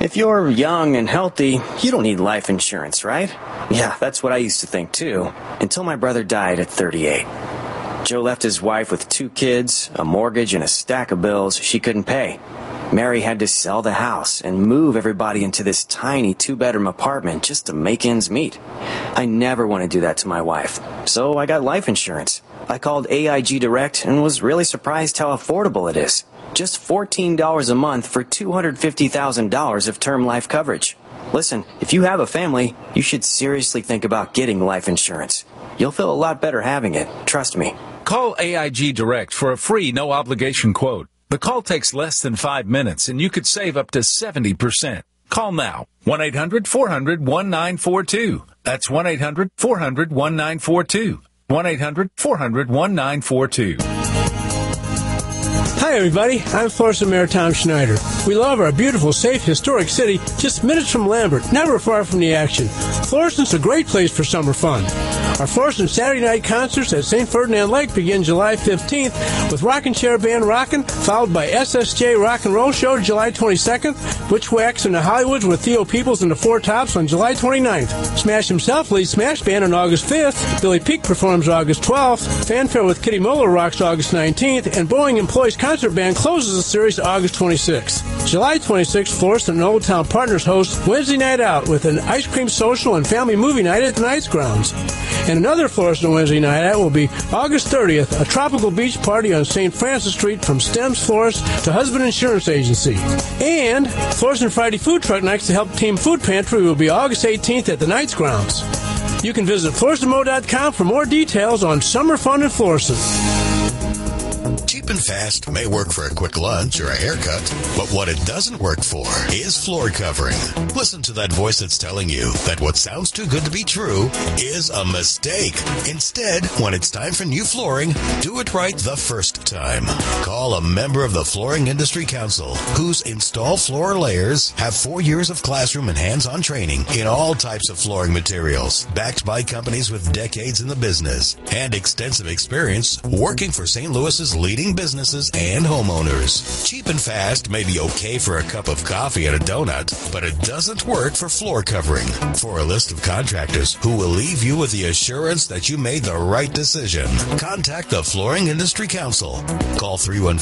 If you're young and healthy, you don't need life insurance, right? Yeah, that's what I used to think too, until my brother died at 38. Joe left his wife with 2 kids, a mortgage, and a stack of bills she couldn't pay. Mary had to sell the house and move everybody into this tiny 2-bedroom apartment just to make ends meet. I never want to do that to my wife, so I got life insurance. I called AIG Direct and was really surprised how affordable it is. Just $14 a month for $250,000 of term life coverage. Listen, if you have a family, you should seriously think about getting life insurance. You'll feel a lot better having it, trust me. Call AIG Direct for a free no-obligation quote. The call takes less than 5 minutes, and you could save up to 70%. Call now. 1-800-400-1942. That's 1-800-400-1942. 1-800-400-1942. Hi, everybody. I'm Florissant Mayor Tom Schneider. We love our beautiful, safe, historic city just minutes from Lambert, never far from the action. Florissant's a great place for summer fun. Our Florissant Saturday night concerts at St. Ferdinand Lake begin July 15th with Rockin' Chair Band Rockin', followed by SSJ Rock and Roll Show July 22nd, Witchwax and the Hollywoods with Theo Peoples and the Four Tops on July 29th. Smash himself leads Smash Band on August 5th, Billy Peak performs August 12th, Fanfare with Kitty Muller rocks August 19th, and Boeing Employees Concert Band closes the series August 26th. July 26th, Florissant and Old Town Partners host Wednesday Night Out with an ice cream social and family movie night at the Knights Grounds. And another Florissant Wednesday Night Out will be August 30th, a tropical beach party on St. Francis Street from Stems Florist to Husband Insurance Agency. And Florissant Friday Food Truck Nights to help Team Food Pantry will be August 18th at the Knights Grounds. You can visit FlorissantMo.com for more details on summer fun in Florissant. Cheap and fast may work for a quick lunch or a haircut, but what it doesn't work for is floor covering. Listen to that voice that's telling you that what sounds too good to be true is a mistake. Instead, when it's time for new flooring, do it right the first time. Call a member of the Flooring Industry Council, whose Install Floor Layers have 4 years of classroom and hands-on training in all types of flooring materials, backed by companies with decades in the business and extensive experience working for St. Louis's leading businesses and homeowners. Cheap and fast may be okay for a cup of coffee and a donut, but it doesn't work for floor covering. For a list of contractors who will leave you with the assurance that you made the right decision, contact the Flooring Industry Council. Call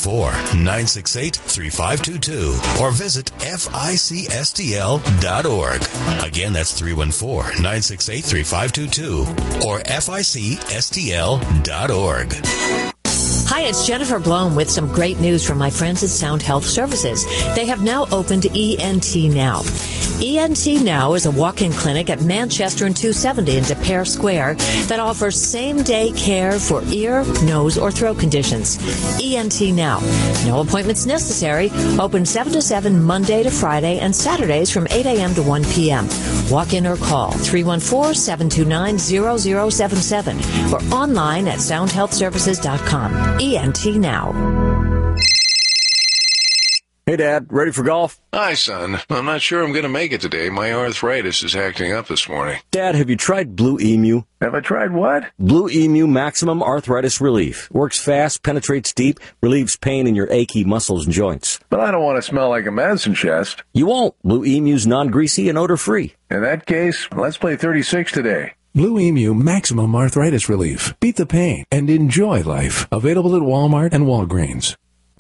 314-968-3522 or visit FICSTL.org. Again, that's 314-968-3522 or FICSTL.org. Hi, it's Jennifer Blome with some great news from my friends at Sound Health Services. They have now opened ENT Now. ENT Now is a walk-in clinic at Manchester and 270 in De Pere Square that offers same-day care for ear, nose, or throat conditions. ENT Now. No appointments necessary. Open 7 to 7 Monday to Friday and Saturdays from 8 a.m. to 1 p.m. Walk in or call 314-729-0077 or online at soundhealthservices.com. ENT Now. Hey, Dad, ready for golf? Hi, son. I'm not sure I'm going to make it today. My arthritis is acting up this morning. Dad, have you tried Blue Emu? Have I tried what? Blue Emu Maximum Arthritis Relief. Works fast, penetrates deep, relieves pain in your achy muscles and joints. But I don't want to smell like a medicine chest. You won't. Blue Emu's non-greasy and odor-free. In that case, let's play 36 today. Blue Emu Maximum Arthritis Relief. Beat the pain and enjoy life. Available at Walmart and Walgreens.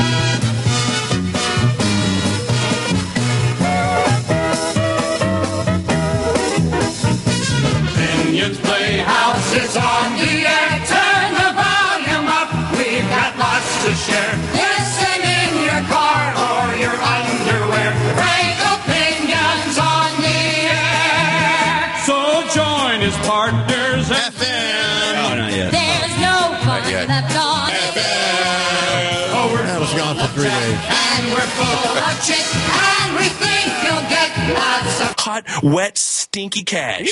Pinion's Playhouse is on the air. Turn the volume up. We've got lots to share. Listen in your car or your underwear. Frank Opinions on the air. So join his partners FM. Oh, not yet. There's no fun left on FM. Oh, That was gone for 3 days. And we're full of chick, and we think you'll get lots of hot, wet, stinky cash.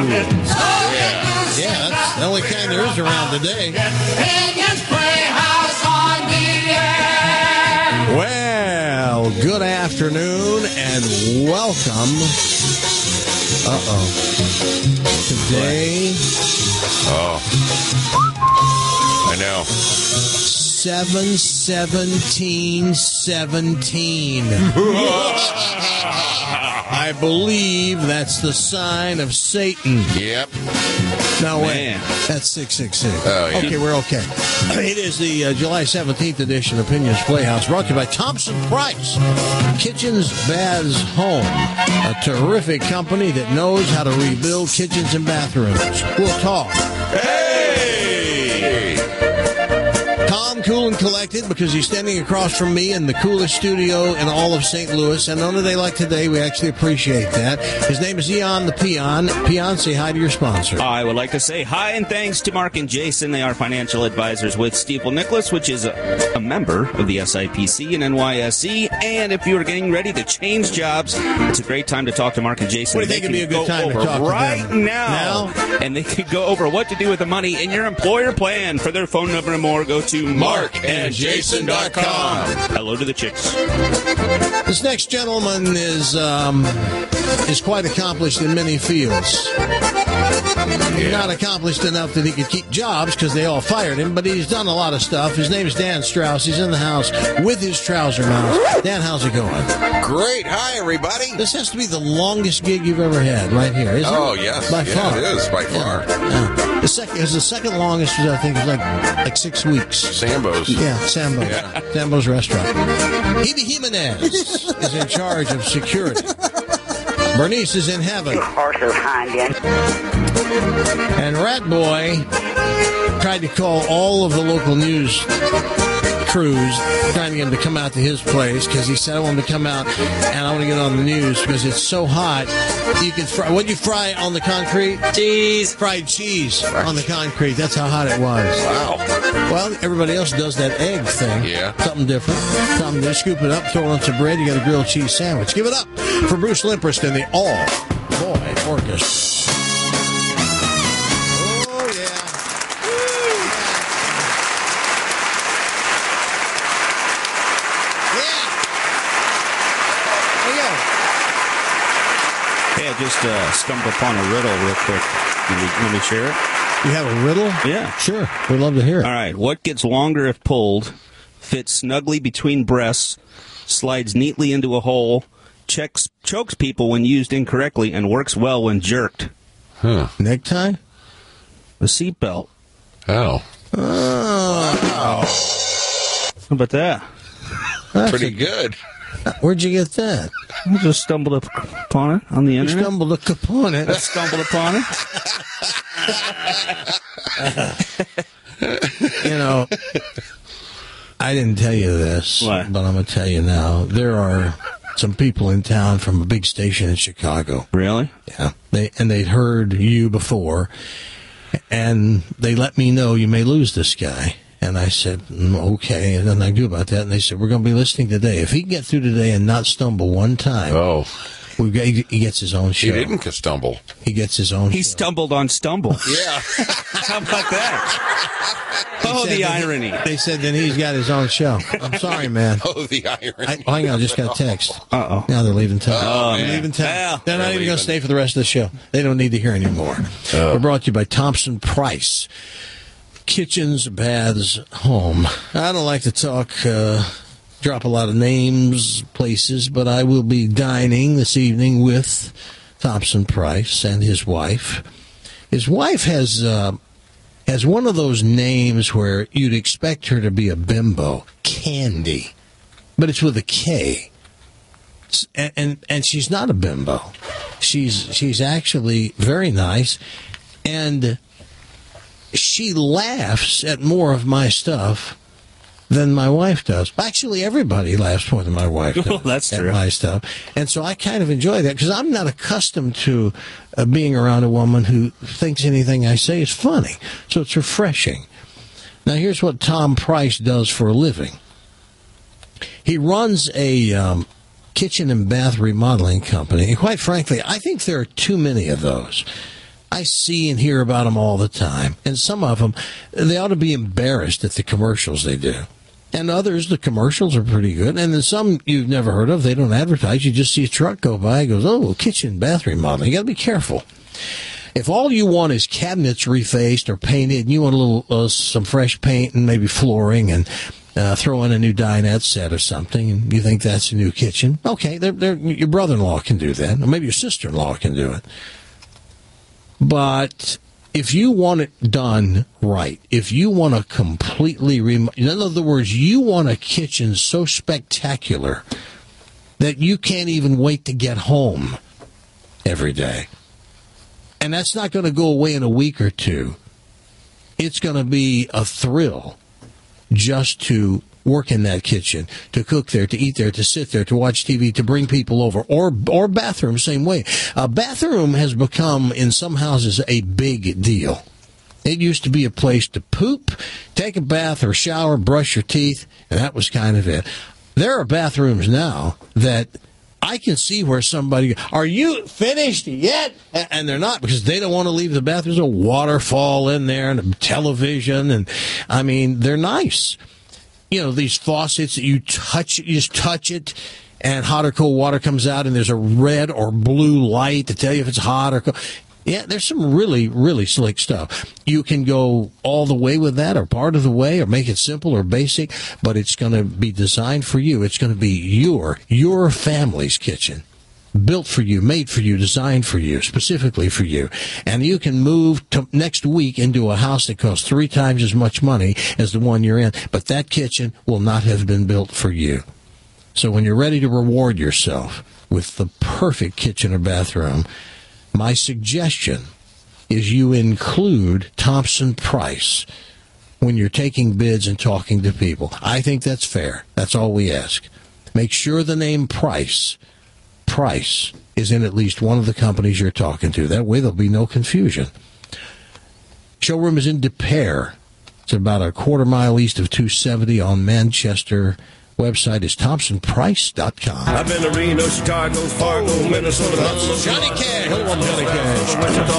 Yeah, that's the only kind there is around today. Pinion's Playhouse on the air. Well, good afternoon and welcome. Today. Oh. I know. 7/17/17. I believe that's the sign of Satan. Yep. No way. Man. That's 666. Oh, yeah. Okay, we're okay. It is the July 17th edition of Opinions Playhouse, brought to you by Thompson Price, Kitchens, Baths, Home, a terrific company that knows how to rebuild kitchens and bathrooms. We'll talk. Calm, cool, and collected because he's standing across from me in the coolest studio in all of St. Louis. And on a day like today, we actually appreciate that. His name is Eon the Peon. Peon, say hi to your sponsor. I would like to say hi and thanks to Mark and Jason. They are financial advisors with Stifel Nicholas, which is a member of the SIPC and NYSE. And if you are getting ready to change jobs, it's a great time to talk to Mark and Jason. What do you think would be a good time to talk to right them? now? And they could go over what to do with the money in your employer plan. For their phone number and more, go to markandjason.com. Hello to the chicks. This next gentleman is quite accomplished in many fields. Not accomplished enough that he could keep jobs because they all fired him, but he's done a lot of stuff. His name is Dan Strauss. He's in the house with his trouser mouth. Dan, how's it going? Great. Hi, everybody. This has to be the longest gig you've ever had right here, isn't it? Oh, yes. By far. It is, by far. Yeah. The second longest was, I think, like 6 weeks. Sambo's. Yeah, Sambo's. Yeah. Sambo's restaurant. Eva Jimenez is in charge of security. Bernice is in heaven. And Rat Boy tried to call all of the local news crews, trying to get him to come out to his place because he said, I want him to come out and I want to get on the news because it's so hot. You can fry. What'd you fry on the concrete? Cheese. Fried cheese on the concrete. That's how hot it was. Wow. Well, everybody else does that egg thing. Yeah. Something different. Something to scoop it up, throw it on some bread. You got a grilled cheese sandwich. Give it up for Bruce Limprist and the All Boy Orchestra. Oh, yeah. Hey, I just stumbled upon a riddle real quick. Let me share it. You have a riddle? Yeah. Sure. We'd love to hear it. All right. What gets longer if pulled, fits snugly between breasts, slides neatly into a hole, chokes people when used incorrectly, and works well when jerked? Huh. Necktie? The seatbelt. Oh. Oh. How about that? That's Pretty good. Where'd you get that? I just stumbled upon it on the You internet. stumbled upon it. Stumbled upon it. You know, I didn't tell you this, What? but I'm going to tell you now. There are some people in town from a big station in Chicago. Really? Yeah. They'd heard you before, and they let me know you may lose this guy. And I said, okay, and then I do about that. And they said, we're going to be listening today. If he can get through today and not stumble one time, he gets his own show. He didn't stumble. He gets his own He show. stumbled on stumble. Yeah. How about that? Oh, the irony. They said that he's got his own show. I'm sorry, man. Oh, the irony. Hang on, I just got a text. Uh-oh. Now they're leaving town. Oh, they're man. leaving town. Well, they're not they're even going leaving. to stay for the rest of the show. They don't need to hear anymore. We're brought to you by Thompson Price. Kitchens, Baths, Home. I don't like to talk, drop a lot of names, places, but I will be dining this evening with Thompson Price and his wife. His wife has one of those names where you'd expect her to be a bimbo, Candy, but it's with a K. And she's not a bimbo. She's actually very nice, and she laughs at more of my stuff than my wife does. Actually, everybody laughs more than my wife does. Well, that's at true. my stuff. And so I kind of enjoy that because I'm not accustomed to being around a woman who thinks anything I say is funny. So it's refreshing. Now, here's what Tom Price does for a living. He runs a kitchen and bath remodeling company. And quite frankly, I think there are too many of those. I see and hear about them all the time. And some of them, they ought to be embarrassed at the commercials they do. And others, the commercials are pretty good. And then some you've never heard of, they don't advertise. You just see a truck go by and goes, oh, kitchen, bath remodeling. You got to be careful. If all you want is cabinets refaced or painted, and you want a little some fresh paint and maybe flooring, and throw in a new dinette set or something, and you think that's a new kitchen. Okay, your brother-in-law can do that, or maybe your sister-in-law can do it. But if you want it done right, if you want to completely in other words, you want a kitchen so spectacular that you can't even wait to get home every day. And that's not going to go away in a week or two. It's going to be a thrill just to work in that kitchen, to cook there, to eat there, to sit there, to watch TV, to bring people over, or bathroom, same way. A bathroom has become, in some houses, a big deal. It used to be a place to poop, take a bath or shower, brush your teeth, and that was kind of it. There are bathrooms now that I can see where somebody, are you finished yet? And they're not, because they don't want to leave the bathroom. There's a waterfall in there and a television, and I mean, they're nice. You know, these faucets that you just touch it, and hot or cold water comes out, and there's a red or blue light to tell you if it's hot or cold. Yeah, there's some really, really slick stuff. You can go all the way with that, or part of the way, or make it simple or basic, but it's going to be designed for you. It's going to be your family's kitchen. Built for you, made for you, designed for you, specifically for you. And you can move to next week into a house that costs 3 times as much money as the one you're in, but that kitchen will not have been built for you. So when you're ready to reward yourself with the perfect kitchen or bathroom, my suggestion is you include Thompson Price when you're taking bids and talking to people. I think that's fair. That's all we ask. Make sure the name Price is in at least one of the companies you're talking to. That way there'll be no confusion. Showroom is in De Pere. It's about a quarter-mile east of 270 on Manchester. Website is ThompsonPrice.com. I've been to Reno, Chicago, Fargo, Minnesota, Buffalo. Johnny Cash. Johnny Cash.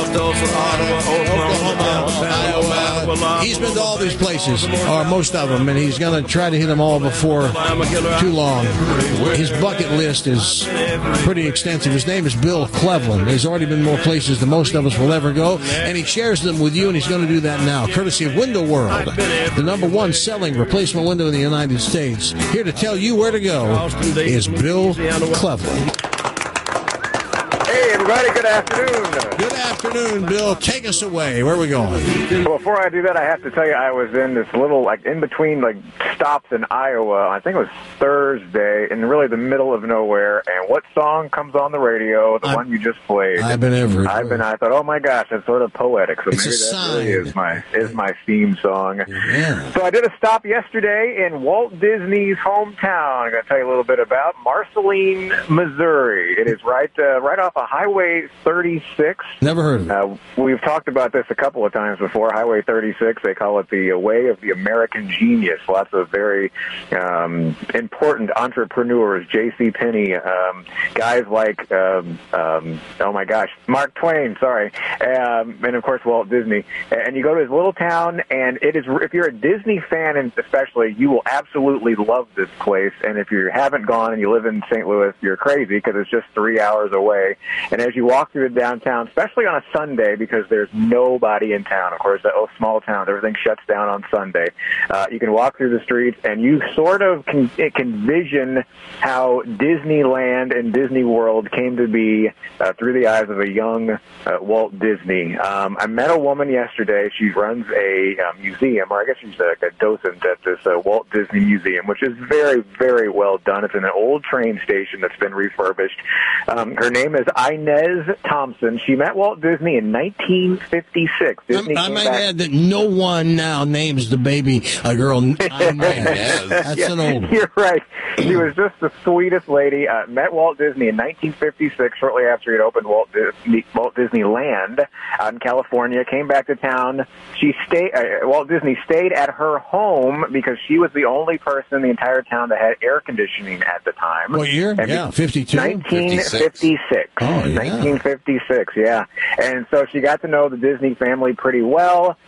Oklahoma, Iowa. He's been to all these places, or most of them, and he's going to try to hit them all before too long. His bucket list is pretty extensive. His name is Bill Cleveland. He's already been more places than most of us will ever go, and he shares them with you, and he's going to do that now, courtesy of Window World, the #1 selling replacement window in the United States. Here to tell you where to go is Bill Cleveland. Hey, everybody, good afternoon. Good afternoon, Bill. Take us away. Where are we going? Well, before I do that, I have to tell you, I was in this little, in between, stops in Iowa. I think it was Thursday, in really the middle of nowhere. And what song comes on the radio? The one you just played. I've been everywhere. I thought, oh my gosh, that's sort of poetic. So it's maybe that really is my theme song. Yeah. So I did a stop yesterday in Walt Disney's hometown. I'm going to tell you a little bit about Marceline, Missouri. It is right off of Highway 36. Never heard of it. We've talked about this a couple of times before. Highway 36, they call it the way of the American genius. Lots of very important entrepreneurs, J.C. Penney, guys like, oh my gosh, Mark Twain, sorry, and of course Walt Disney. And you go to this little town, and it is, if you're a Disney fan, and especially, you will absolutely love this place. And if you haven't gone and you live in St. Louis, you're crazy, because it's just 3 hours away. And as you walk through the downtown, especially on a Sunday, because there's nobody in town, of course, small towns, everything shuts down on Sunday, you can walk through the streets, and you sort of can vision how Disneyland and Disney World came to be through the eyes of a young Walt Disney. I met a woman yesterday. She runs a museum, or I guess she's a docent at this Walt Disney Museum, which is very, very well done. It's in an old train station that's been refurbished. Her name is Inez Thompson. She met Walt Disney in 1956. I might add that no one now names the baby a girl Inez. That's an old one. You're right. She was just the sweetest lady. Met Walt Disney in 1956, shortly after he had opened Walt Disneyland out in California. Came back to town. Walt Disney stayed at her home because she was the only person in the entire town that had air conditioning at the time. What year? 52? 1956. Oh, yeah. 1956, yeah. And so she got to know the Disney family pretty well.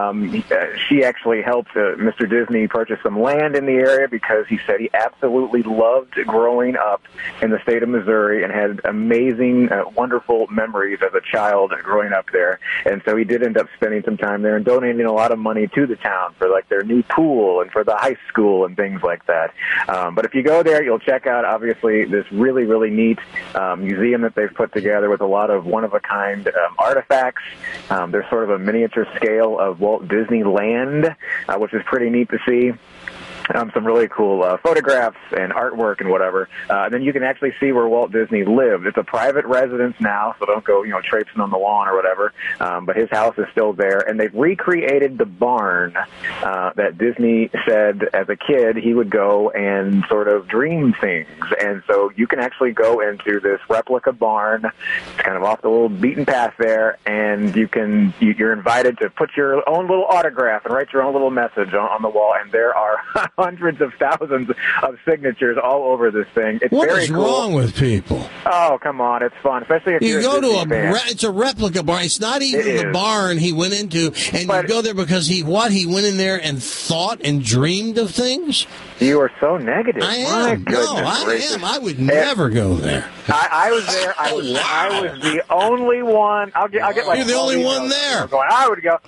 She actually helped Mr. Disney purchase some land in the area because he said he absolutely loved growing up in the state of Missouri and had amazing, wonderful memories as a child growing up there. And so he did end up spending some time there and donating a lot of money to the town for like their new pool and for the high school and things like that. But if you go there, you'll check out, obviously, this really, really neat museum that they've put together with a lot of one-of-a-kind artifacts. There's sort of a miniature scale of Walt Disneyland, which is pretty neat to see. Some really cool photographs and artwork and whatever. Then you can actually see where Walt Disney lived. It's a private residence now, so don't go, traipsing on the lawn or whatever. But his house is still there, and they've recreated the barn that Disney said as a kid he would go and sort of dream things. And so you can actually go into this replica barn. It's kind of off the little beaten path there, and you're invited to put your own little autograph and write your own little message on the wall. And there are hundreds of thousands of signatures all over this thing. It's what very is cool. wrong with people? Oh, come on. It's fun, especially if you you're go a to Disney fan. it's a replica barn. It's not even It the is. barn he went into, and you go there because he went in there and thought and dreamed of things? You are so negative. I My am. goodness I gracious. am. I would never go there. I was there. I was the only one. I'll get like You're the only 12 one emails there. Going, I would go.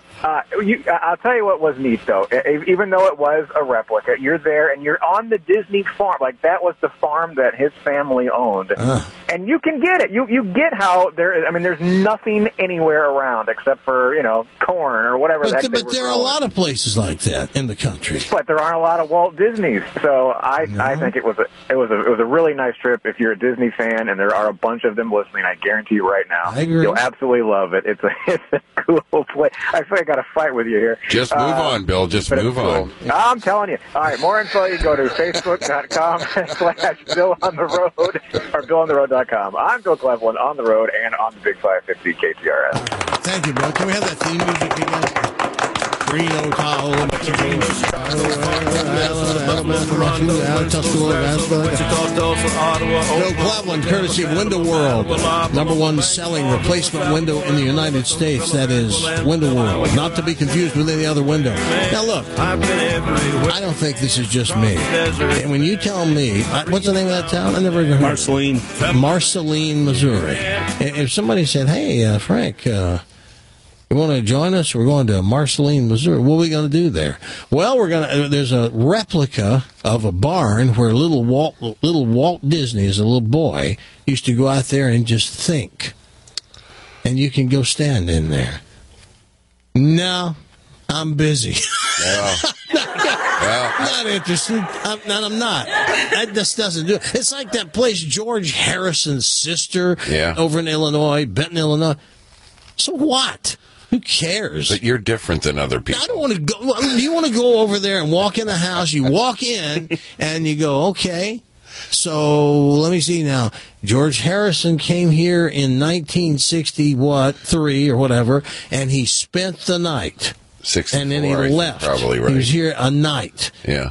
I'll tell you what was neat, though. Even though it was a replica, you're there and you're on the Disney farm. Like, that was the farm that his family owned. And you can get it. You get how there's nothing anywhere around except for, corn or whatever. But there are a lot of places like that in the country. But there aren't a lot of Walt Disneys, so I think it was a really nice trip. If you're a Disney fan, and there are a bunch of them listening, I guarantee you right now, I agree. You'll absolutely love it. It's a cool place. I feel like I got to fight with you here. Just move on, Bill. Just move on. I'm telling you. All right, more info, you can go to facebook.com/Bill on the Road or BillOnTheRoad.com. I'm Bill Cleveland on the road and on the Big 550 KTRS. Thank you, Bill. Can we have that theme music again? Reno, Tahoe, Bill Cleveland, courtesy of Window World, #1 selling replacement window in the United States. That is Window World, not to be confused with any other window. Now look, I don't think this is just me. And when you tell me, what's the name of that town? I never even heard. Marceline, Missouri. If somebody said, "Hey, Frank, you want to join us? We're going to Marceline, Missouri. What are we going to do there?" Well, there's a replica of a barn where little Walt Disney, as a little boy, used to go out there and just think. And you can go stand in there. No, I'm busy. Not interested. I'm not. That just doesn't do it. It's like that place, George Harrison's sister, over in Illinois, Benton, Illinois. So what? Who cares? But you're different than other people. I don't want to go. You want to go over there and walk in the house. You walk in and you go, okay. So let me see now. George Harrison came here in 1963 or whatever, and he spent the night. 64, and then he left. Probably right. He was here a night. Yeah.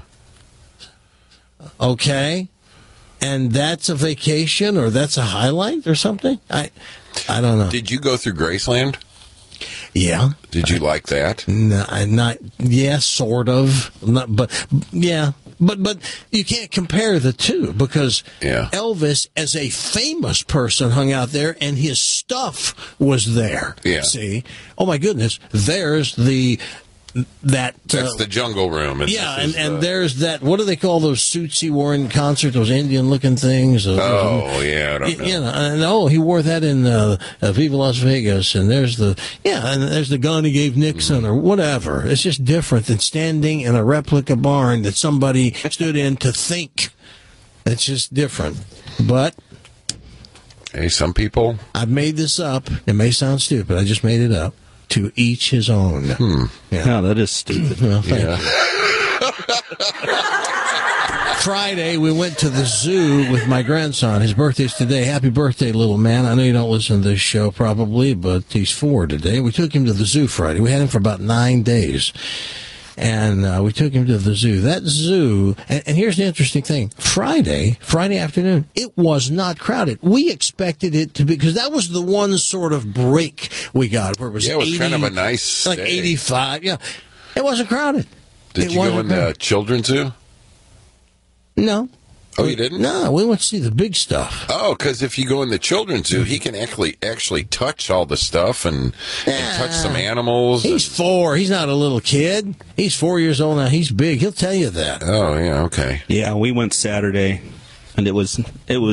Okay. And that's a vacation, or that's a highlight or something? I don't know. Did you go through Graceland? Yeah. Did you like that? No, sort of. But you can't compare the two because Elvis, as a famous person, hung out there and his stuff was there. Yeah. See? Oh my goodness. There's that's the jungle room. And there's that. What do they call those suits he wore in concert? Those Indian-looking things. I don't know. He wore that in Viva Las Vegas. And there's the gun he gave Nixon or whatever. It's just different than standing in a replica barn that somebody stood in to think. It's just different. But hey, some people. I've made this up. It may sound stupid. I just made it up. To each his own. Yeah, no, that is stupid. Well, thank you. Friday, we went to the zoo with my grandson. His birthday's today. Happy birthday, little man. I know you don't listen to this show probably, but he's 4 today. We took him to the zoo Friday. We had him for about 9 days. and we took him to the zoo. That zoo, and here's the interesting thing: Friday afternoon, it was not crowded. We expected it to be, because that was the one sort of break we got where it was. Yeah, it was 80, kind of a nice like day. 85. Yeah, it wasn't crowded. Did you go in the children's zoo? No. Oh, you didn't? No, we went to see the big stuff. Oh, because if you go in the children's zoo, he can actually touch all the stuff and touch some animals. He's 4. He's not a little kid. He's 4 years old now. He's big. He'll tell you that. Oh, yeah, okay. Yeah, we went Saturday, and it was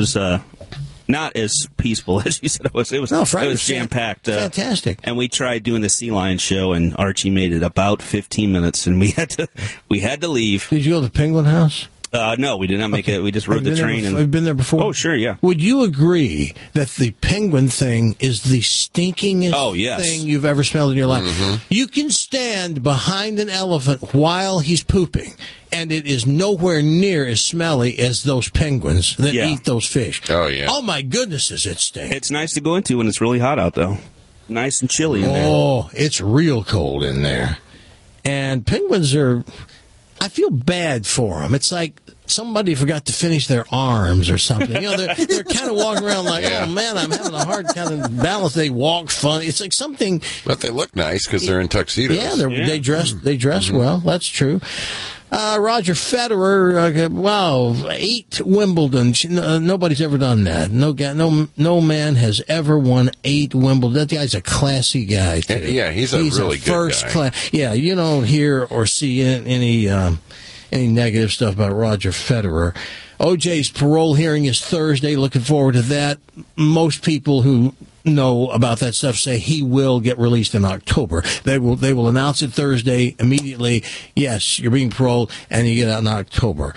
not as peaceful as you said it was. It was jam packed. Fantastic. And we tried doing the sea lion show, and Archie made it about 15 minutes, and we had to leave. Did you go to the Penguin House? No, we did not make it. We just rode the train. Have you been there before? Oh, sure, yeah. Would you agree that the penguin thing is the stinkingest thing you've ever smelled in your life? Mm-hmm. You can stand behind an elephant while he's pooping, and it is nowhere near as smelly as those penguins that eat those fish. Oh, yeah. Oh, my goodness, does it stink. It's nice to go into when it's really hot out, though. Nice and chilly in there. Oh, it's real cold in there. And penguins are... I feel bad for them. It's like somebody forgot to finish their arms or something. You know, they're kind of walking around like, oh, man, I'm having a hard kind of balance. They walk funny. It's like something. But they look nice because they're in tuxedos. Yeah, they dress well. That's true. Roger Federer, wow, 8 Wimbledon. Nobody's ever done that. No man has ever won 8 Wimbledon. That guy's a classy guy, too. Yeah, he's a really good first guy. Class. Yeah, you don't hear or see any negative stuff about Roger Federer. OJ's parole hearing is Thursday. Looking forward to that. Most people who know about that stuff say he will get released in October. They will announce it Thursday immediately. Yes, you're being paroled, and you get out in October.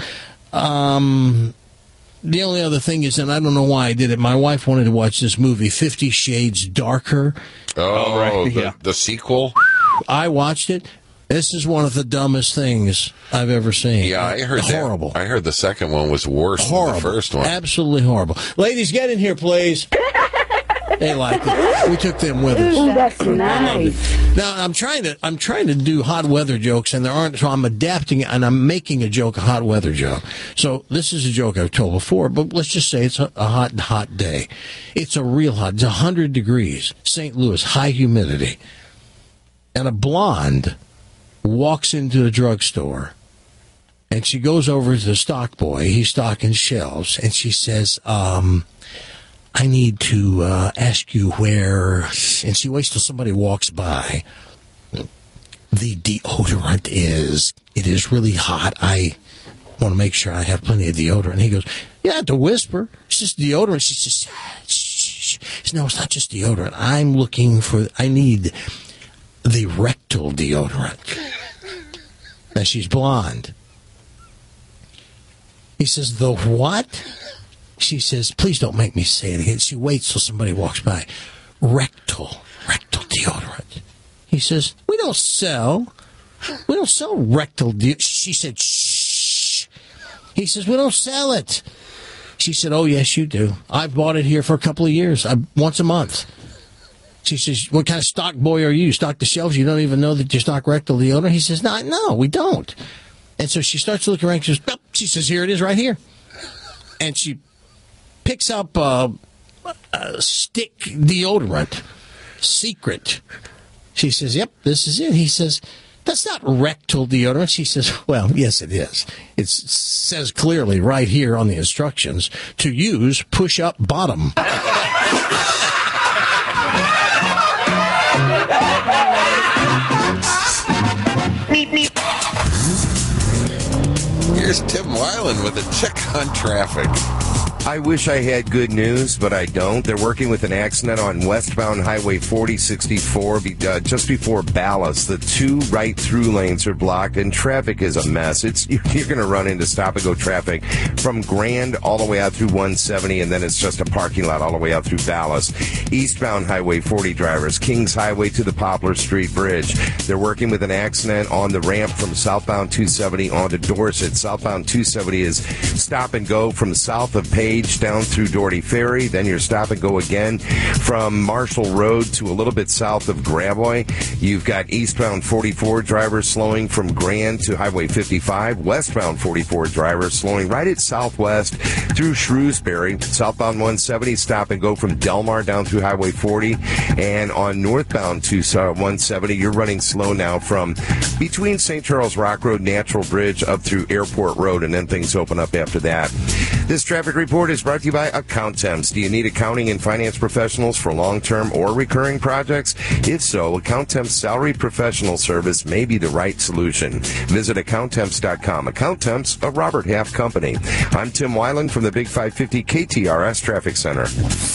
The only other thing is, and I don't know why I did it, my wife wanted to watch this movie, 50 Shades Darker. Oh, right. Yeah. The sequel? I watched it. This is one of the dumbest things I've ever seen. Yeah, I heard horrible. I heard the second one was worse than the first one. Absolutely horrible. Ladies, get in here, please. They like it. We took them with us. Ooh, that's nice. Now I'm trying to do hot weather jokes, and there aren't. So I'm adapting it, and I'm making a joke, a hot weather joke. So this is a joke I've told before, but let's just say it's a hot day. It's a real hot. It's 100 degrees. St. Louis, high humidity, and a blonde walks into the drugstore, and she goes over to the stock boy. He's stocking shelves, and she says, I need to ask you where, and she waits till somebody walks by, the deodorant is. It is really hot. I want to make sure I have plenty of deodorant. He goes, you don't have to whisper. It's just deodorant. She says, shh. No, it's not just deodorant. I need the rectal deodorant. Now, she's blonde. He says, the what? She says, please don't make me say it again. She waits till somebody walks by. Rectal deodorant. He says, we don't sell rectal deodorant. She said, shh. He says, we don't sell it. She said, oh, yes, you do. I've bought it here for a couple of years, once a month. She says, what kind of stock boy are you? You stock the shelves, you don't even know that you stock rectal deodorant? He says, no, we don't. And so she starts to look around. She says, here it is right here. And she picks up a stick deodorant, Secret. She says, yep, this is it. He says, that's not rectal deodorant. She says, well, yes, it is. It says clearly right here on the instructions to use push-up bottom. Here's Tim Weiland with a check on traffic. I wish I had good news, but I don't. They're working with an accident on westbound Highway 4064 just before Ballas. The 2 right-through lanes are blocked, and traffic is a mess. You're going to run into stop-and-go traffic from Grand all the way out through 170, and then it's just a parking lot all the way out through Ballas. Eastbound Highway 40 drivers, Kings Highway to the Poplar Street Bridge. They're working with an accident on the ramp from southbound 270 onto Dorset. Southbound 270 is stop-and-go from south of Page Gage down through Doherty Ferry. Then your stop and go again from Marshall Road to a little bit south of Gravois. You've got eastbound 44 drivers slowing from Grand to Highway 55. Westbound 44 drivers slowing right at Southwest through Shrewsbury. Southbound 170 stop and go from Delmar down through Highway 40. And on northbound to 170, you're running slow now from between St. Charles Rock Road, Natural Bridge, up through Airport Road, and then things open up after that. This traffic report is brought to you by Accountemps. Do you need accounting and finance professionals for long-term or recurring projects? If so, Accountemps Salary Professional Service may be the right solution. Visit Accountemps.com. Accountemps, a Robert Half company. I'm Tim Weiland from the Big 550 KTRS Traffic Center.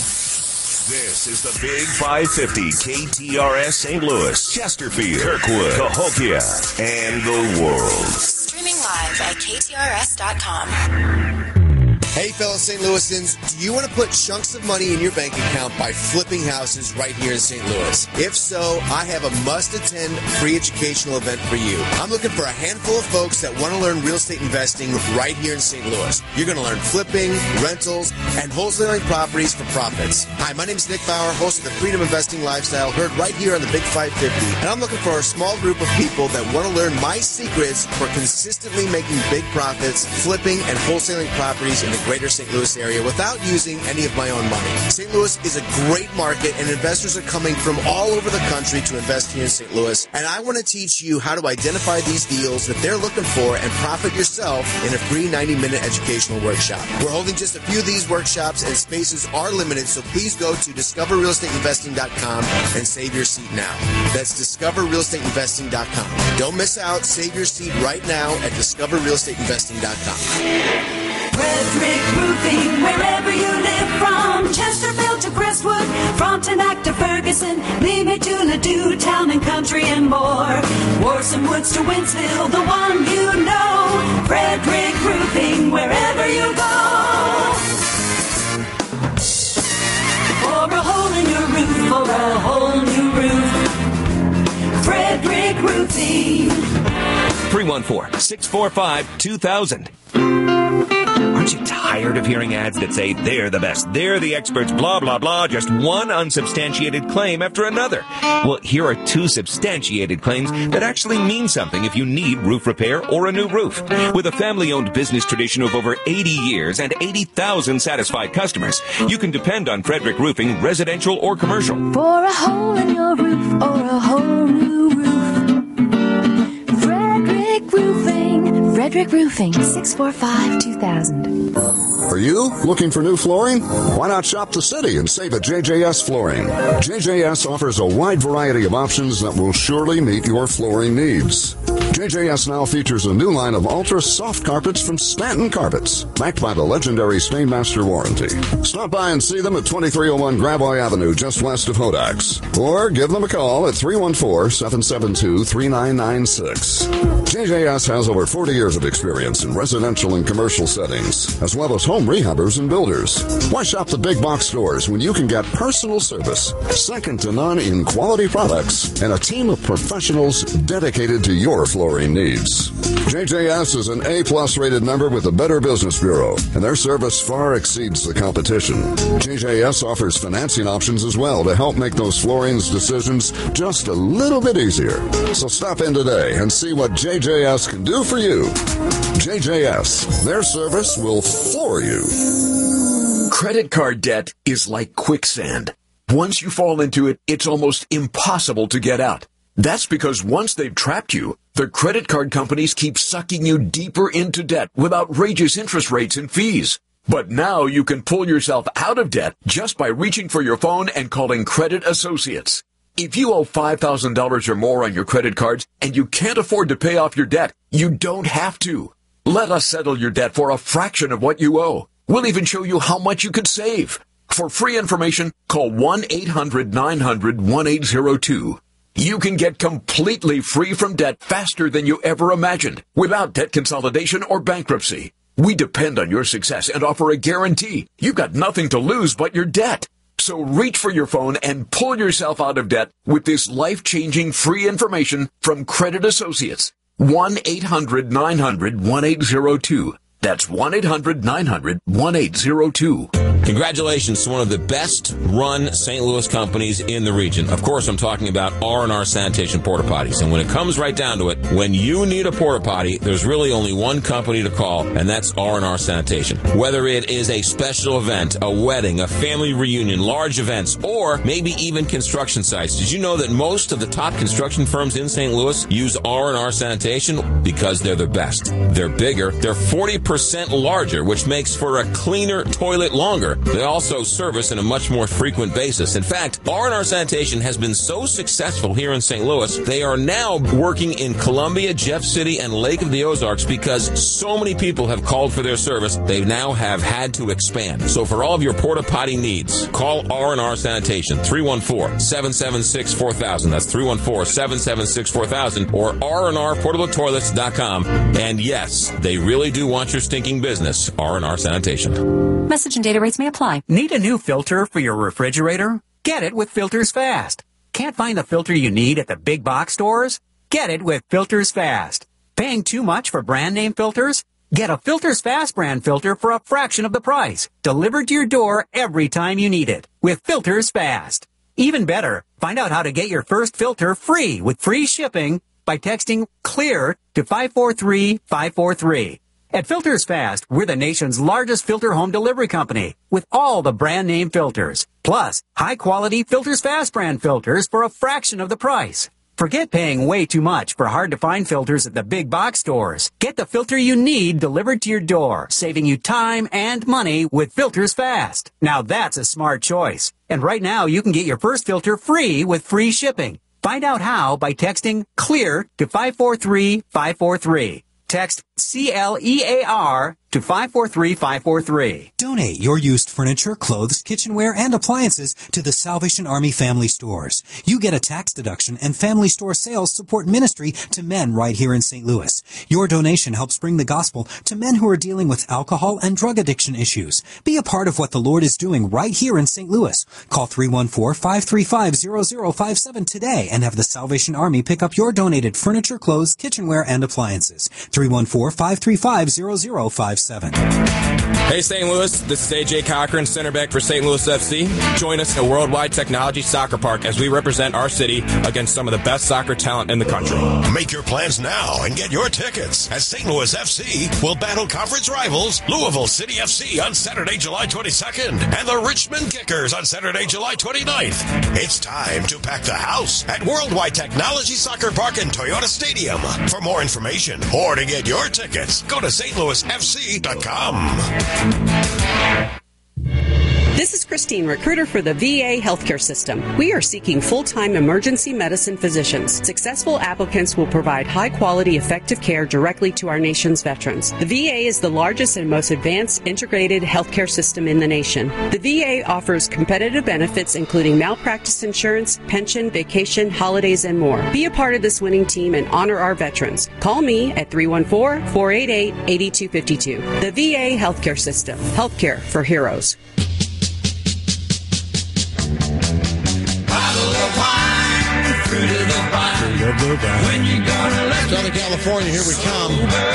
This is the Big 550 KTRS St. Louis, Chesterfield, Kirkwood, Cahokia, and the world. Streaming live at KTRS.com. Hey, fellow St. Louisans, do you want to put chunks of money in your bank account by flipping houses right here in St. Louis? If so, I have a must-attend free educational event for you. I'm looking for a handful of folks that want to learn real estate investing right here in St. Louis. You're going to learn flipping, rentals, and wholesaling properties for profits. Hi, my name is Nick Bauer, host of the Freedom Investing Lifestyle, heard right here on the Big 550. And I'm looking for a small group of people that want to learn my secrets for consistently making big profits, flipping, and wholesaling properties in the greater St. Louis area without using any of my own money. St. Louis is a great market, and investors are coming from all over the country to invest here in St. Louis. And I want to teach you how to identify these deals that they're looking for and profit yourself in a free 90-minute educational workshop. We're holding just a few of these workshops, and spaces are limited, so please go to discoverrealestateinvesting.com and save your seat now. That's discoverrealestateinvesting.com. Don't miss out. Save your seat right now at discoverrealestateinvesting.com. Frederick Roofing, wherever you live, from Chesterfield to Crestwood, Frontenac to Ferguson, Lima to Ladue, Town and Country and more. Warson Woods to Winsville, the one you know. Frederick Roofing, wherever you go. For a hole in your roof, for a whole new roof. Frederick Roofing. 314-645-2000. Aren't you tired of hearing ads that say they're the best, they're the experts, blah, blah, blah, just one unsubstantiated claim after another? Well, here are two substantiated claims that actually mean something if you need roof repair or a new roof. With a family-owned business tradition of over 80 years and 80,000 satisfied customers, you can depend on Frederick Roofing, residential or commercial. For a hole in your roof or a whole new roof. Frederick Roofing. Frederick Roofing, 645-2000. Are you looking for new flooring? Why not shop the city and save at JJS Flooring? JJS offers a wide variety of options that will surely meet your flooring needs. JJS now features a new line of ultra soft carpets from Stanton Carpets, backed by the legendary Stainmaster warranty. Stop by and see them at 2301 Gravois Avenue, just west of Hodax. Or give them a call at 314-772-3996. JJS has over 40 years of experience in residential and commercial settings, as well as home rehabbers and builders. Why shop the big box stores when you can get personal service, second to none in quality products, and a team of professionals dedicated to your flooring needs? JJS is an A-plus rated member with the Better Business Bureau, and their service far exceeds the competition. JJS offers financing options as well to help make those flooring decisions just a little bit easier. So stop in today and see what JJS can do for you. JJS, their service will floor you. Credit card debt is like quicksand. Once you fall into it, it's almost impossible to get out. That's because once they've trapped you, the credit card companies keep sucking you deeper into debt with outrageous interest rates and fees. But now you can pull yourself out of debt just by reaching for your phone and calling Credit Associates. If you owe $5,000 or more on your credit cards and you can't afford to pay off your debt, you don't have to. Let us settle your debt for a fraction of what you owe. We'll even show you how much you could save. For free information, call 1-800-900-1802. You can get completely free from debt faster than you ever imagined, without debt consolidation or bankruptcy. We depend on your success and offer a guarantee. You've got nothing to lose but your debt. So reach for your phone and pull yourself out of debt with this life-changing free information from Credit Associates. 1-800-900-1802. That's 1-800-900-1802. Congratulations to one of the best-run St. Louis companies in the region. Of course, I'm talking about R&R Sanitation Porta Potties. And when it comes right down to it, when you need a porta potty, there's really only one company to call, and that's R&R Sanitation. Whether it is a special event, a wedding, a family reunion, large events, or maybe even construction sites. Did you know that most of the top construction firms in St. Louis use R&R Sanitation? Because they're the best. They're bigger. They're 40% larger, which makes for a cleaner toilet longer. They also service on a much more frequent basis. In fact, R&R Sanitation has been so successful here in St. Louis, they are now working in Columbia, Jeff City, and Lake of the Ozarks because so many people have called for their service, they now have had to expand. So for all of your porta potty needs, call R&R Sanitation, 314-776-4000. That's 314-776-4000 or rnrportabletoilets.com. And yes, they really do want your stinking business, R&R Sanitation. Message and data rates may apply. Need a new filter for your refrigerator? Get it with Filters Fast. Can't find the filter you need at the big box stores? Get it with Filters Fast. Paying too much for brand name filters? Get a Filters Fast brand filter for a fraction of the price. Delivered to your door every time you need it with Filters Fast. Even better, find out how to get your first filter free with free shipping by texting CLEAR to 543-543. At Filters Fast, we're the nation's largest filter home delivery company with all the brand name filters. Plus, high-quality Filters Fast brand filters for a fraction of the price. Forget paying way too much for hard-to-find filters at the big box stores. Get the filter you need delivered to your door, saving you time and money with Filters Fast. Now that's a smart choice. And right now, you can get your first filter free with free shipping. Find out how by texting CLEAR to 543-543. Text CLEAR to 543-543. Donate your used furniture, clothes, kitchenware, and appliances to the Salvation Army Family Stores. You get a tax deduction, and family store sales support ministry to men right here in St. Louis. Your donation helps bring the gospel to men who are dealing with alcohol and drug addiction issues. Be a part of what the Lord is doing right here in St. Louis. Call 314-535-0057 today and have the Salvation Army pick up your donated furniture, clothes, kitchenware, and appliances. 314-535-0057. Hey St. Louis, this is AJ Cochran, center back for St. Louis FC. Join us in a Worldwide Technology Soccer Park as we represent our city against some of the best soccer talent in the country. Make your plans now and get your tickets as St. Louis FC will battle conference rivals Louisville City FC on Saturday, July 22nd and the Richmond Kickers on Saturday, July 29th. It's time to pack the house at Worldwide Technology Soccer Park in Toyota Stadium. For more information or to get your tickets, go to stlouisfc.com. This is Christine, recruiter for the VA healthcare system. We are seeking full-time emergency medicine physicians. Successful applicants will provide high-quality, effective care directly to our nation's veterans. The VA is the largest and most advanced integrated healthcare system in the nation. The VA offers competitive benefits including malpractice insurance, pension, vacation, holidays, and more. Be a part of this winning team and honor our veterans. Call me at 314-488-8252. The VA healthcare system. Healthcare for heroes. Southern California, here we come.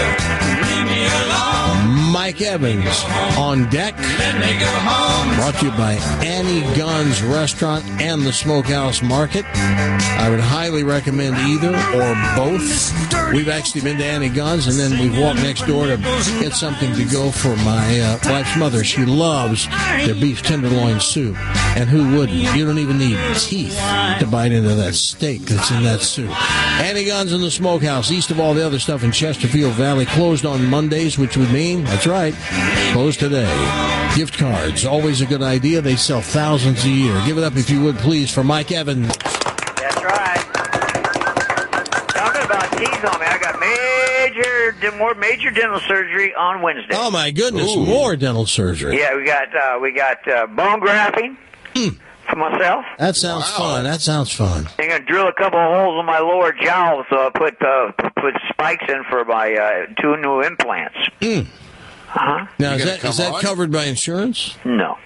Mike Evans on deck. Brought to you by Annie Gunn's Restaurant and the Smokehouse Market. I would highly recommend either or both. We've actually been to Annie Gunn's, and then we've walked next door to get something to go for my wife's mother. She loves their beef tenderloin soup. And who wouldn't? You don't even need teeth to bite into that steak that's in that soup. Annie Gunn's in the Smokehouse, east of all the other stuff in Chesterfield Valley. Closed on Mondays, which would mean, that's right, closed today. Gift cards, always a good idea. They sell thousands a year. Give it up, if you would, please, for Mike Evans. That's right. Talking about teeth on me, I got major dental surgery on Wednesday. Oh, my goodness, more dental surgery. Yeah, we got bone grafting. For myself. That sounds fun. That sounds fun. I'm going to drill a couple of holes in my lower jaw, so I put spikes in for my 2 new implants. Now, is that covered by insurance? No.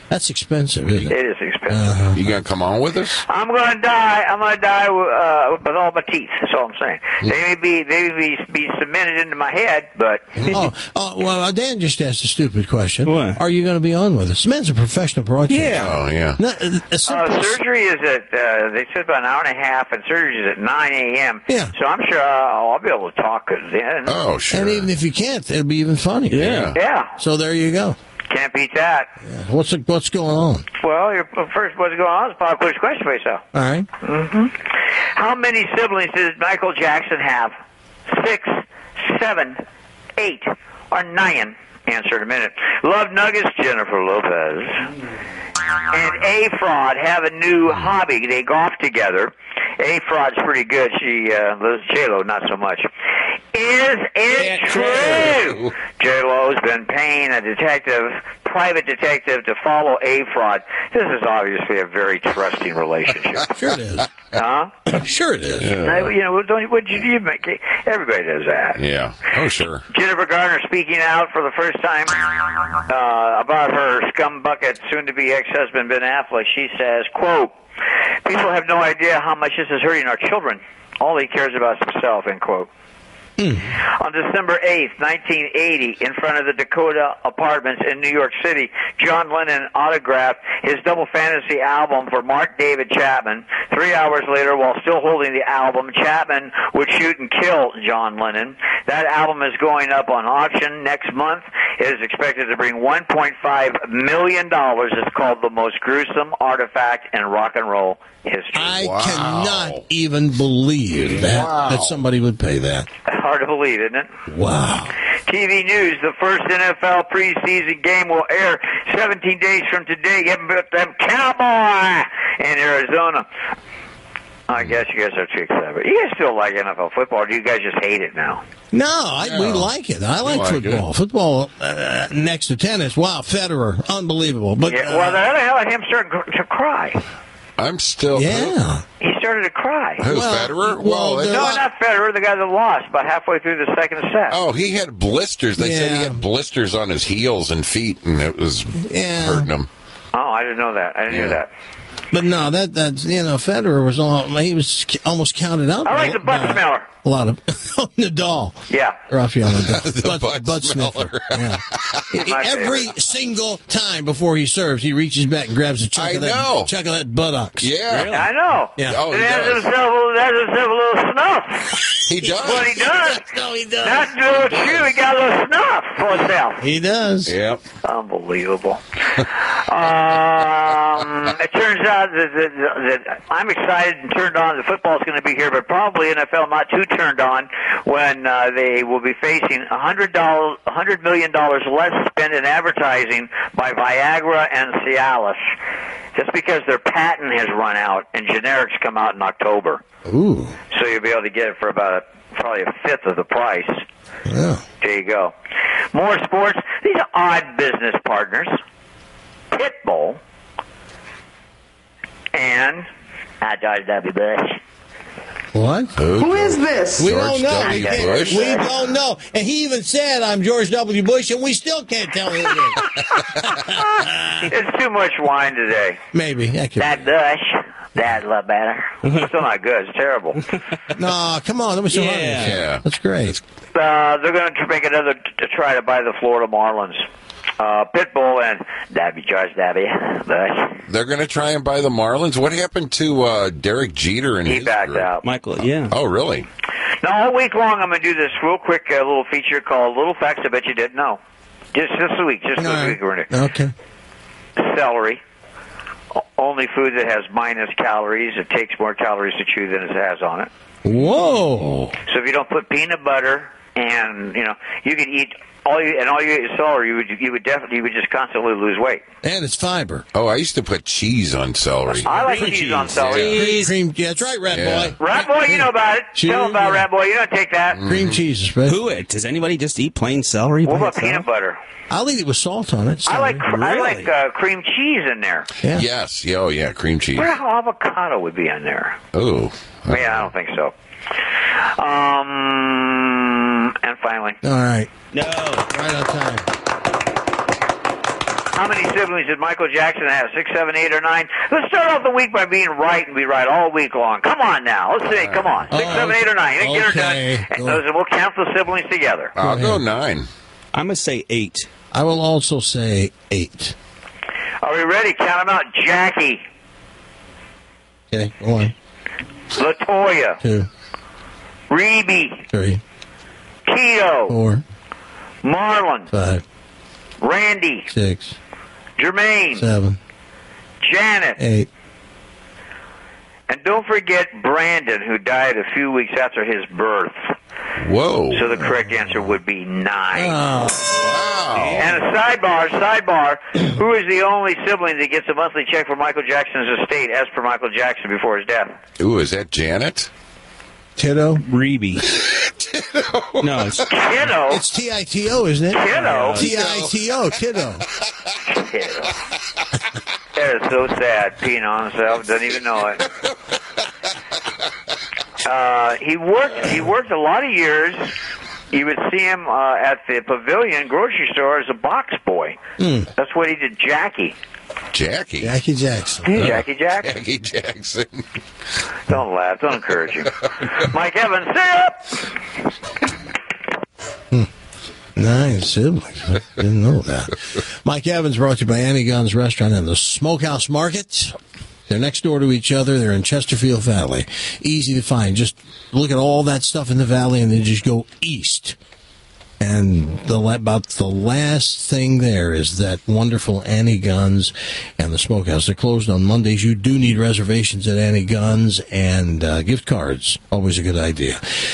That's expensive, isn't it? It is expensive. You gonna come on with us? I'm gonna die. I'm gonna die with all my teeth. That's all I'm saying. They may be cemented into my head, but well, Dan just asked a stupid question. What? Are you going to be on with us? Man's a professional broadcaster. Yeah. Oh, yeah. No, surgery is at they said about an hour and a half, and surgery is at 9 a.m. Yeah. So I'm sure I'll be able to talk then. Oh, sure. And even if you can't, it'll be even funnier. Yeah. So there you go. Can't beat that. Yeah. What's going on? Well, first, what's going on is a pop quiz question for yourself. All right. Mm-hmm. How many siblings did Michael Jackson have? 6, 7, 8, or 9? Answer in a minute. Love Nuggets, Jennifer Lopez. And A-Fraud have a new hobby. They golf together. A-Fraud's pretty good. She lives J-Lo, not so much. Is it true? J-Lo's been paying a private detective to follow A-Fraud. This is obviously a very trusting relationship. Sure it is. Huh? Sure it is. Yeah. You know, would you make it? Everybody does that. Yeah. Oh, sure. Jennifer Garner speaking out for the first time about her scumbucket, soon-to-be ex-husband Ben Affleck. She says, quote, "People have no idea how much this is hurting our children. All he cares about is himself," end quote. On December 8th, 1980, in front of the Dakota Apartments in New York City, John Lennon autographed his double fantasy album for Mark David Chapman. 3 hours later, while still holding the album, Chapman would shoot and kill John Lennon. That album is going up on auction next month. It is expected to bring $1.5 million. It's called The Most Gruesome Artifact in Rock and Roll History. I cannot even believe that somebody would pay that. Hard to believe, isn't it? Wow. TV news, the first NFL preseason game will air 17 days from today. Get them Cowboy in Arizona. I guess you guys are too excited. You guys still like NFL football, or do you guys just hate it now? No, we like it. I like football. Football next to tennis. Wow, Federer, unbelievable. But well, the other hell had him starting to cry. I'm still. Yeah. He started to cry. Who, Federer? No, not Federer, the guy that lost about halfway through the second set. Oh, he had blisters. They said he had blisters on his heels and feet, and it was hurting him. Oh, I didn't know that. I didn't hear that. But no, that's Federer was almost counted out. I like the butt smeller. A lot of Nadal. Yeah. Rafael Nadal. the butt sniffer. Yeah. Every single time before he serves, he reaches back and grabs a chunk of that buttocks. Yeah. Really? I know. Yeah. Oh, he has himself a little snuff. He does. What he does. No, he does. Not do a shoe. He got a little snuff for himself. He does. Yep. Unbelievable. It turns out that I'm excited and turned on. The football's going to be here, but probably NFL not too turned on when they will be facing $100 million less spent in advertising by Viagra and Cialis, just because their patent has run out and generics come out in October. Ooh. So you'll be able to get it for about probably a fifth of the price. Yeah. There you go. More sports. These are odd business partners. Pitbull and George W. Bush. What? Who is this? We don't know. W. Bush. We don't know. And he even said, "I'm George W. Bush," and we still can't tell who it is. It's too much wine today. Maybe. That Bush. That's a lot better. It's still not good. It's terrible. No, come on. That was so hard. Yeah. That's great. They're going to make another to try to buy the Florida Marlins. Pitbull and George W. Bush. They're going to try and buy the Marlins. What happened to Derek Jeter and He backed out. Michael, yeah. Oh, really? Now, all week long, I'm going to do this real quick little feature called Little Facts I Bet You Didn't Know. Just this week. Just this week. We're going to. Okay. Celery. Only food that has minus calories. It takes more calories to chew than it has on it. Whoa. So if you don't put peanut butter and, you can eat all you eat is celery, you would just constantly lose weight. And it's fiber. Oh, I used to put cheese on celery. I like cheese on celery. Cream, that's right, Rat Boy. Rat Boy, you know about it. Tell him about Rat Boy. You don't take that. Cream cheese, especially. Does anybody just eat plain celery? What about peanut butter? I'll eat it with salt on it. I like cream cheese in there. Yeah. Yes. Oh, yeah, cream cheese. What if avocado would be in there? Oh. Yeah, I don't think so. And finally. All right. No. Right on time. How many siblings did Michael Jackson have? 6, 7, 8, or 9? Let's start off the week by being right and be right all week long. Come on now. Let's say, come on. 6, 7, 8, or 9. Get her done. And we'll count the siblings together. I'll go 9. I'm going to say 8. I will also say 8. Are we ready? Count them out. Jackie. Okay, 1. Latoya. 2. Rebe. 3. Keto. 4. Marlon. 5. Randy. 6. Jermaine. 7. Janet. 8. And don't forget Brandon, who died a few weeks after his birth. Whoa. So the correct answer would be 9. Wow. And a sidebar, who is the only sibling that gets a monthly check for Michael Jackson's estate as per Michael Jackson before his death? Ooh, is that Janet? Tito? Rebe. Tito. No, it's Tito. It's Tito, isn't it? Tito. Tito. Tito. That is so sad, peeing on himself, doesn't even know it. He worked a lot of years. You would see him at the Pavilion grocery store as a box boy. That's what he did. Jackie Jackson. Jackie Jackson. Jackie Jackson. Don't laugh. Don't encourage him. Mike Evans, sit up. 9 siblings. I didn't know that. Mike Evans brought to you by Annie Gunn's Restaurant and the Smokehouse Market. They're next door to each other. They're in Chesterfield Valley. Easy to find. Just look at all that stuff in the valley and then just go east. And about the last thing there is that wonderful Annie Gunn's and the Smokehouse. They're closed on Mondays. You do need reservations at Annie Gunn's, and gift cards. Always a good idea.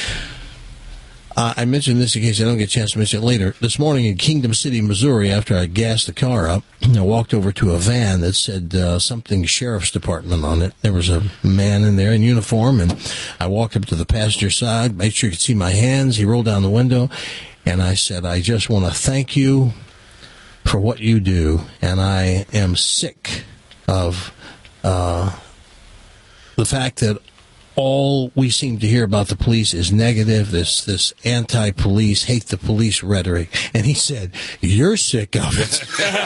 I mentioned this in case I don't get a chance to mention it later. This morning in Kingdom City, Missouri, after I gassed the car up, I walked over to a van that said something Sheriff's Department on it. There was a man in there in uniform, and I walked up to the passenger side, made sure he could see my hands. He rolled down the window, and I said, I just want to thank you for what you do, and I am sick of the fact that all we seem to hear about the police is negative, this anti-police, hate the police rhetoric. And he said, you're sick of it.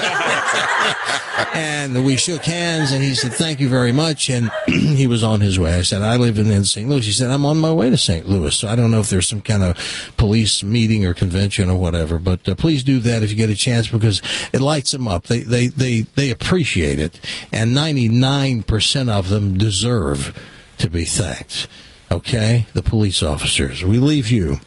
And we shook hands, and he said, thank you very much. And he was on his way. I said, I live in St. Louis. He said, I'm on my way to St. Louis. So I don't know if there's some kind of police meeting or convention or whatever. But please do that if you get a chance, because it lights them up. They appreciate it. And 99% of them deserve to be thanked. Okay? The police officers. We leave you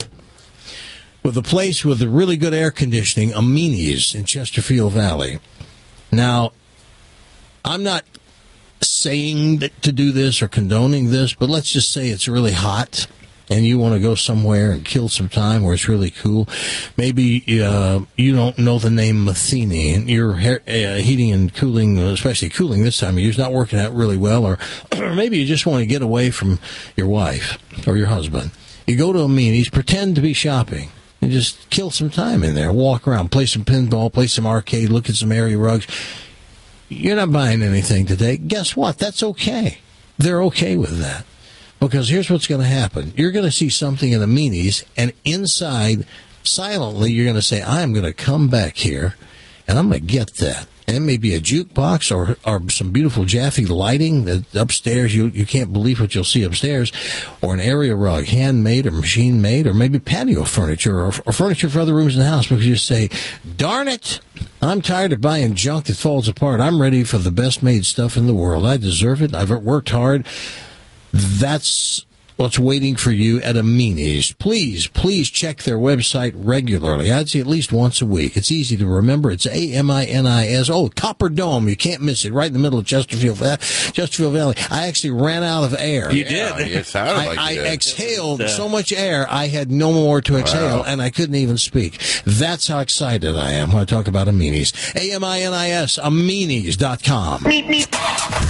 with a place with a really good air conditioning, Amini's in Chesterfield Valley. Now, I'm not saying to do this or condoning this, but let's just say it's really hot and you want to go somewhere and kill some time where it's really cool. Maybe you don't know the name Matheny, and your heating and cooling, especially cooling this time of year, is not working out really well, or maybe you just want to get away from your wife or your husband. You go to Amini's, pretend to be shopping, and just kill some time in there. Walk around, play some pinball, play some arcade, look at some airy rugs. You're not buying anything today. Guess what? That's okay. They're okay with that. Because here's what's going to happen. You're going to see something in Amini's, and inside, silently, you're going to say, I'm going to come back here, and I'm going to get that. And it may be a jukebox or some beautiful Jaffe lighting that upstairs. You can't believe what you'll see upstairs. Or an area rug, handmade or machine-made, or maybe patio furniture or furniture for other rooms in the house, because you say, darn it, I'm tired of buying junk that falls apart. I'm ready for the best-made stuff in the world. I deserve it. I've worked hard. That's what's waiting for you at Amini's. Please check their website regularly. I'd say at least once a week. It's easy to remember. It's Aminis. Oh, Copper Dome. You can't miss it. Right in the middle of Chesterfield Valley. I actually ran out of air. You did. It sounded like you did. I exhaled so much air, I had no more to exhale, and I couldn't even speak. That's how excited I am when I talk about Amini's. Aminis, Aminis.com.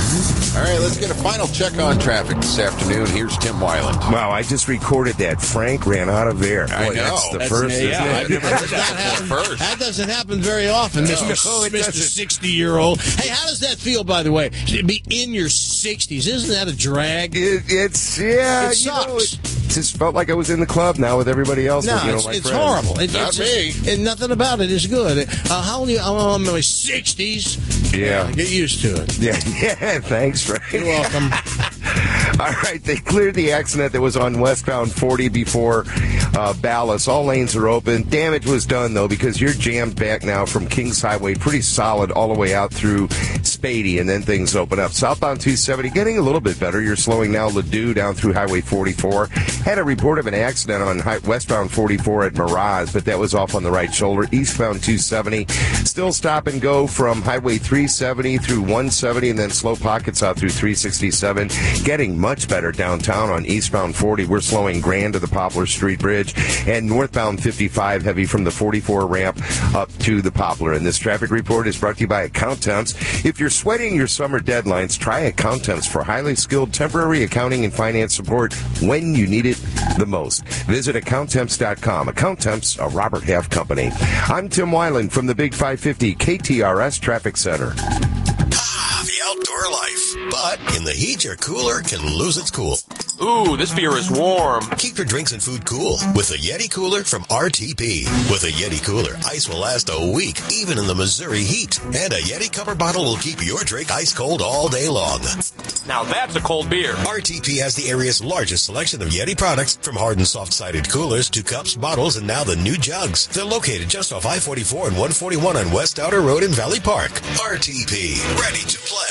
All right, let's get a final check on traffic this afternoon. Here's Tim Weiland. Wow, I just recorded that. Frank ran out of air. Boy, I know. That's the first. I've never heard that before. First. That doesn't happen very often, Mr. 60-year-old. Hey, how does that feel, by the way? To be in your 60s, isn't that a drag? It sucks. It just felt like I was in the club now with everybody else. No, with, it's horrible. Not me. And nothing about it is good. How old are you? I'm in my 60s. Yeah. Get used to it. Yeah, thanks, Frank. You're welcome. All right, they cleared the accident that was on westbound 40 before Ballas. All lanes are open. Damage was done, though, because you're jammed back now from Kings Highway, pretty solid all the way out through Spady, and then things open up. Southbound 270 getting a little bit better. You're slowing now Ladue down through Highway 44. Had a report of an accident on westbound 44 at Mirage, but that was off on the right shoulder. Eastbound 270 still stop and go from Highway 370 through 170, and then slow pockets out through 367. Getting much better downtown on eastbound 40. We're slowing Grand to the Poplar Street Bridge, and northbound 55 heavy from the 44 ramp up to the Poplar. And this traffic report is brought to you by Account Temps. If you're sweating your summer deadlines, try Account Temps for highly skilled temporary accounting and finance support when you need it the most. Visit AccountTemps.com. Account Temps, a Robert Half company. I'm Tim Weiland from the Big 550 KTRS Traffic Center. The outdoor life. But in the heat, your cooler can lose its cool. Ooh, this beer is warm. Keep your drinks and food cool with a Yeti cooler from RTP. With a Yeti cooler, ice will last a week, even in the Missouri heat. And a Yeti cover bottle will keep your drink ice cold all day long. Now that's a cold beer. RTP has the area's largest selection of Yeti products, from hard and soft-sided coolers to cups, bottles, and now the new jugs. They're located just off I-44 and 141 on West Outer Road in Valley Park. RTP, ready to play.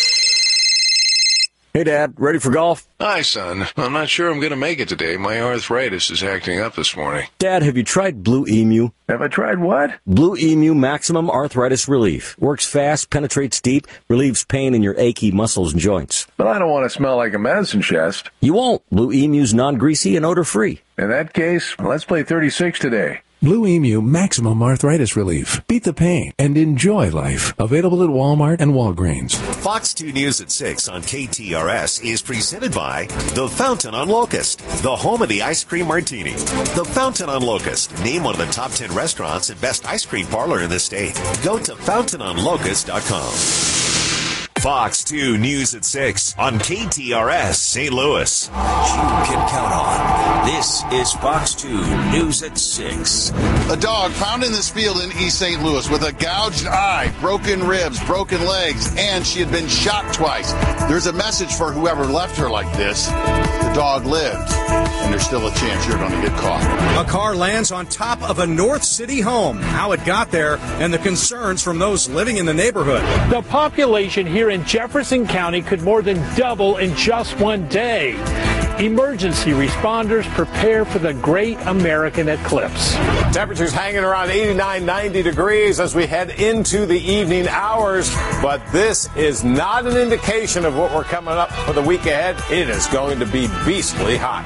Hey, Dad, ready for golf? Hi, son. I'm not sure I'm going to make it today. My arthritis is acting up this morning. Dad, have you tried Blue Emu? Have I tried what? Blue Emu Maximum Arthritis Relief. Works fast, penetrates deep, relieves pain in your achy muscles and joints. But I don't want to smell like a medicine chest. You won't. Blue Emu's non-greasy and odor-free. In that case, let's play 36 today. Blue Emu Maximum Arthritis Relief. Beat the pain and enjoy life. Available at Walmart and Walgreens. Fox 2 News at 6 on KTRS is presented by The Fountain on Locust, the home of the ice cream martini. The Fountain on Locust, named one of the top 10 restaurants and best ice cream parlor in the state. Go to fountainonlocust.com. Fox 2 News at 6 on KTRS St. Louis. You can count on. This is Fox 2 News at 6. A dog found in this field in East St. Louis with a gouged eye, broken ribs, broken legs, and she had been shot twice. There's a message for whoever left her like this. The dog lived, and there's still a chance you're going to get caught. A car lands on top of a North City home. How it got there and the concerns from those living in the neighborhood. The population here in Jefferson County could more than double in just one day. Emergency responders prepare for the great American eclipse. Temperatures hanging around 89, 90 degrees as we head into the evening hours. But this is not an indication of what we're coming up for the week ahead. It is going to be beastly hot.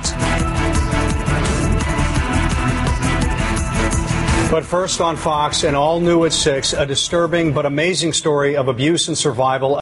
But first on Fox and all new at 6, a disturbing but amazing story of abuse and survival.